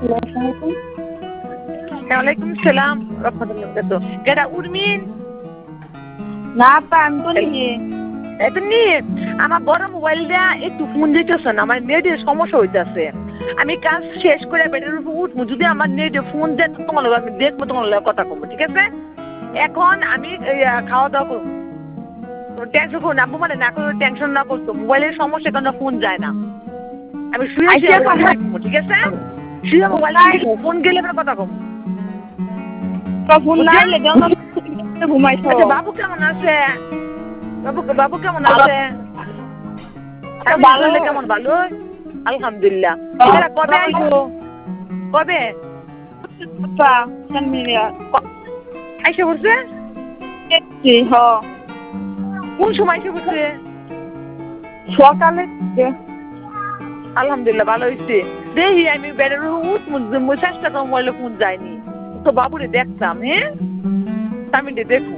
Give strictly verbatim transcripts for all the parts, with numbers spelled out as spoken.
ওয়ালাইকুম সালাম রাহমাতুল্লাহ বারাকাতুহু কেডা উর্মিন না পা আমি তো নিয়ে এত নিয়ে আমার বড় মোবাইলটা একটু ফোন দিতেছে না আমার নেটের সমস্যা হইতাছে আমি কাজ শেষ করে বেডের উপর উঠবো যদি আমার নেটে ফোন দেয় তোমার লগে আমি দেখবো তোমার লগে কথা কমবো ঠিক আছে এখন আমি খাওয়া দাওয়া করবো টেনশন করো না আব্বু মানে না কোনো টেনশন না করতো মোবাইলের সমস্যা কারণে ফোন যায় না আমি শুয়ে শুয়ে দেখবো ঠিক আছে শুয়ে মোবাইল ফোন গেলে আমরা কথা কমবো ফোন না এলে ঘুমাইছো আচ্ছা বাবু কেমন আছে বাবু বাবু কেমন আছে ভালো কেমন ভালো আলহামদুলিল্লাহ এরা কবে আইছো কবে আইসা বসে হ কোন সময় এসে বসে সকালে আলহামদুলিল্লাহ ভালো হয়েছে দেখি আমি বেড়ার চেষ্টা করো মোবাইলে ফোন যায়নি তো বাবুরে দেখতাম হ্যাঁ আমি দেখুন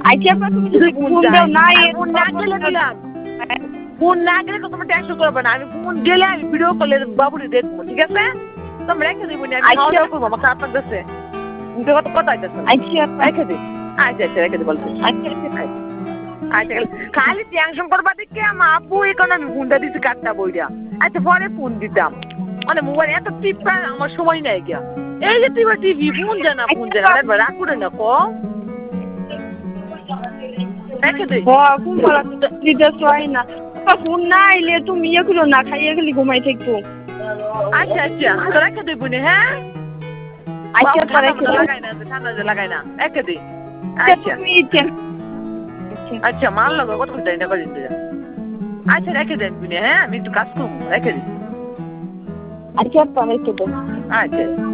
ফোন না গেলে দিলাম ফোন না গেলে তো তোমার টেনশন করবে না আমি ফোন গেলে আমি ভিডিও কলে বাবুরে দেখবো ঠিক আছে তোমরা রেখে দিবো না আমি খাওয়া দাওয়া করবো আমার খারাপ লাগতেছে কত কথা আইতেছে রেখে দিই আচ্ছা আচ্ছা রেখে দিই বলছি আচ্ছা আচ্ছা খালি টেনশন করবা দেখে আমার আপু এখন আমি ফোনটা দিচ্ছি কাটটা বইটা আচ্ছা পরে ফোন দিতাম মানে মোবাইল এত টিপা আমার সময় নাই গিয়া এই যে টিপা টিভি ফোন জানা ফোন জানা একবার রাগ করে না ক রেখে দিই ফোন না এলে তুমি ইয়ে করো না খাইয়ে গেলি ঘুমাই থাকতো আচ্ছা আচ্ছা তো রেখে দিই বোনে হ্যাঁ আচ্ছা লাগাই না ঠান্ডা লাগাই না রেখে দিই আচ্ছা আচ্ছা মাল লাগো কত যাই না করে দিতে আচ্ছা রেখে দেন বোনে হ্যাঁ আমি একটু কাজ করবো রেখে দিই আচ্ছা রেখে দেন আচ্ছা